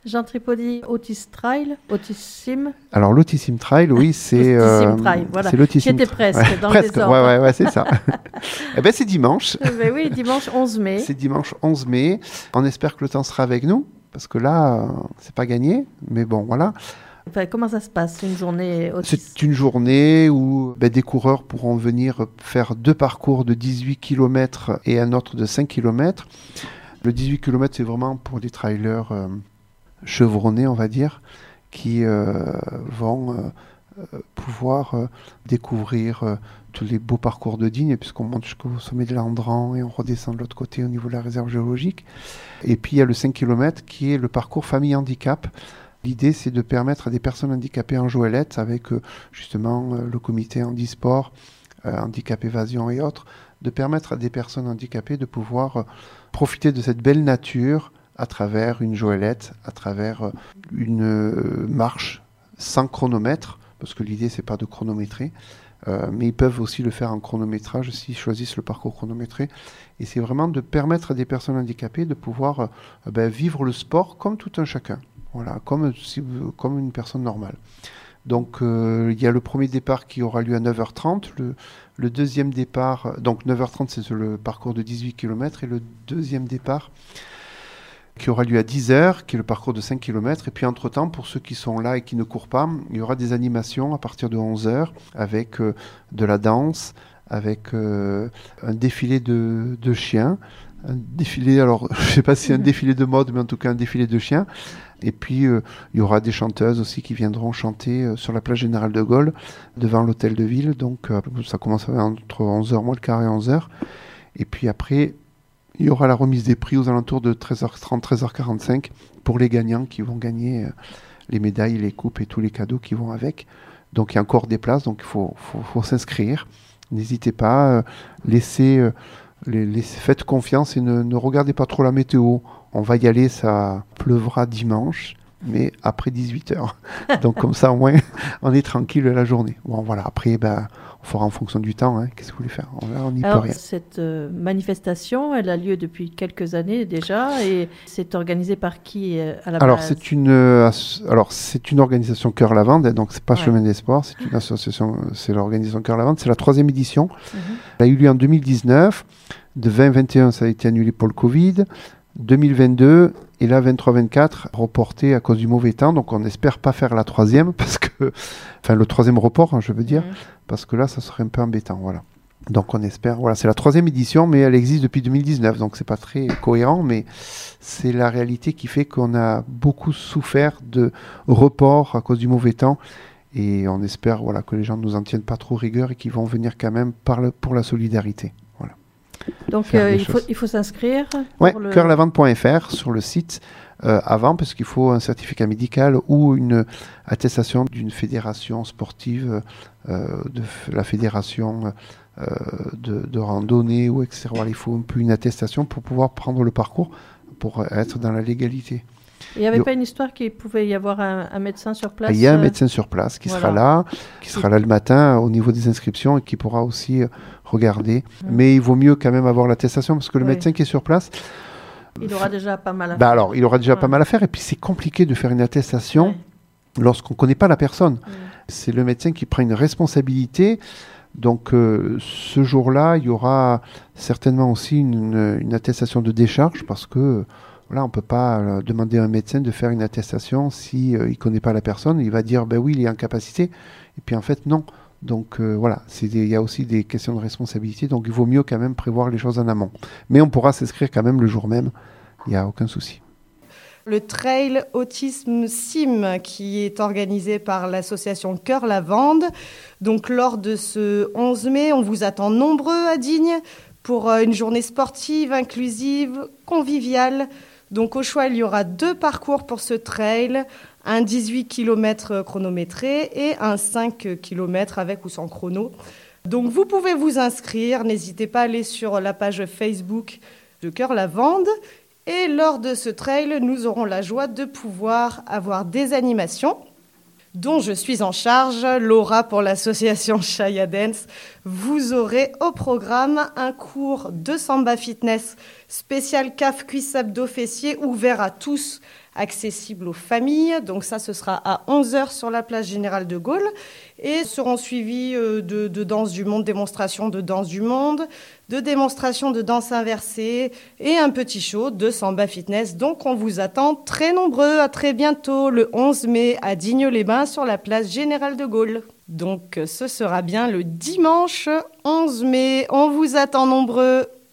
Jean Tripodi, Otis Trail, Otissim. Alors l'Otissim Trail, oui, c'est Trail, voilà. c'est l'Otissim J'étais presque ouais, dans presque, le désordre. ouais, c'est ça. Eh ben c'est dimanche. Ben oui, dimanche 11 mai. C'est dimanche 11 mai. On espère que le temps sera avec nous, parce que là, c'est pas gagné, mais bon, voilà. Enfin, comment ça se passe, une journée Otis? C'est une journée où des coureurs pourront venir faire 2 parcours de 18 km et un autre de 5 km. Le 18 km, c'est vraiment pour des trailers chevronnés, on va dire, qui vont pouvoir découvrir tous les beaux parcours de Digne, puisqu'on monte jusqu'au sommet de l'Andran et on redescend de l'autre côté au niveau de la réserve géologique. Et puis il y a le 5 km qui est le parcours famille handicap. L'idée, c'est de permettre à des personnes handicapées en Joëlette, avec justement le comité handisport, handicap évasion et autres, de permettre à des personnes handicapées de pouvoir profiter de cette belle nature à travers une Joëlette, à travers une marche sans chronomètre, parce que l'idée, c'est pas de chronométrer, mais ils peuvent aussi le faire en chronométrage s'ils choisissent le parcours chronométré. Et c'est vraiment de permettre à des personnes handicapées de pouvoir vivre le sport comme tout un chacun. Voilà, comme une personne normale. Donc, il y a le premier départ qui aura lieu à 9h30. Le deuxième départ, donc 9h30, c'est le parcours de 18 km. Et le deuxième départ qui aura lieu à 10h, qui est le parcours de 5 km. Et puis, entre-temps, pour ceux qui sont là et qui ne courent pas, il y aura des animations à partir de 11h avec de la danse, avec un défilé de chiens. Un défilé, alors je ne sais pas si c'est un défilé de mode, mais en tout cas un défilé de chiens. Et puis il y aura des chanteuses aussi qui viendront chanter sur la place Générale de Gaulle, devant l'hôtel de ville. Donc ça commence entre 11h moins le quart et 11h. Et puis après, il y aura la remise des prix aux alentours de 13h30, 13h45 pour les gagnants qui vont gagner les médailles, les coupes et tous les cadeaux qui vont avec. Donc il y a encore des places, donc il faut s'inscrire. N'hésitez pas, faites confiance et ne regardez pas trop la météo. On va y aller, ça pleuvra dimanche, mais après 18h. Donc comme ça, au moins, on est tranquille la journée. Bon, voilà. Après, on fera en fonction du temps. Hein. Qu'est-ce que vous voulez faire? On n'y peut rien. Cette manifestation, elle a lieu depuis quelques années déjà, et c'est organisé par qui à la base? C'est une organisation Cœur Lavande, donc c'est pas Chemin des Sports, c'est une association, c'est l'organisation Cœur Lavande. C'est la 3e édition. Elle a eu lieu en 2019. De 2021, ça a été annulé pour le Covid. 2022 et là 23-24 reporté à cause du mauvais temps, donc on n'espère pas faire la 3e parce que, enfin le 3e report, je veux dire, parce que là ça serait un peu embêtant, voilà. Donc on espère, voilà, c'est la 3e édition, mais elle existe depuis 2019, donc c'est pas très cohérent, mais c'est la réalité qui fait qu'on a beaucoup souffert de reports à cause du mauvais temps, et on espère, voilà, que les gens ne nous en tiennent pas trop rigueur et qu'ils vont venir quand même pour la solidarité. Donc il faut s'inscrire. Oui, coeurlavande.fr sur le site avant, parce qu'il faut un certificat médical ou une attestation d'une fédération sportive, de la fédération de randonnée, ou etc. Voilà, il faut un peu une attestation pour pouvoir prendre le parcours, pour être dans la légalité. Il n'y avait pas une histoire qu'il pouvait y avoir un médecin sur place? Il y a un médecin sur place qui sera là le matin au niveau des inscriptions et qui pourra aussi regarder. Mais il vaut mieux quand même avoir l'attestation, parce que le médecin qui est sur place, il aura déjà pas mal à faire. Alors, il aura déjà pas mal à faire, et puis c'est compliqué de faire une attestation lorsqu'on ne connaît pas la personne. C'est le médecin qui prend une responsabilité. Donc ce jour-là, il y aura certainement aussi une attestation de décharge, parce que là, on ne peut pas demander à un médecin de faire une attestation s'il ne connaît pas la personne. Il va dire, oui, il est en capacité. Et puis en fait, non. Donc voilà, il y a aussi des questions de responsabilité. Donc il vaut mieux quand même prévoir les choses en amont. Mais on pourra s'inscrire quand même le jour même. Il n'y a aucun souci. Le Trail Autisme Sim, qui est organisé par l'association Cœur Lavande. Donc lors de ce 11 mai, on vous attend nombreux à Digne pour une journée sportive, inclusive, conviviale. Donc au choix, il y aura 2 parcours pour ce trail, un 18 km chronométré et un 5 km avec ou sans chrono. Donc vous pouvez vous inscrire, n'hésitez pas à aller sur la page Facebook de Cœur Lavande. Et lors de ce trail, nous aurons la joie de pouvoir avoir des animations dont je suis en charge, Laura pour l'association Shaya Dance. Vous aurez au programme un cours de Samba Fitness spécial CAF, cuisses, abdos, fessiers, ouvert à tous, accessible aux familles. Donc ça, ce sera à 11h sur la place Générale de Gaulle. Et seront suivis de danse du monde, démonstrations de danse du monde, de démonstrations de danse inversée et un petit show de Samba Fitness. Donc on vous attend très nombreux. À très bientôt, le 11 mai à Digne-les-Bains sur la place Générale de Gaulle. Donc ce sera bien le dimanche 11 mai. On vous attend nombreux.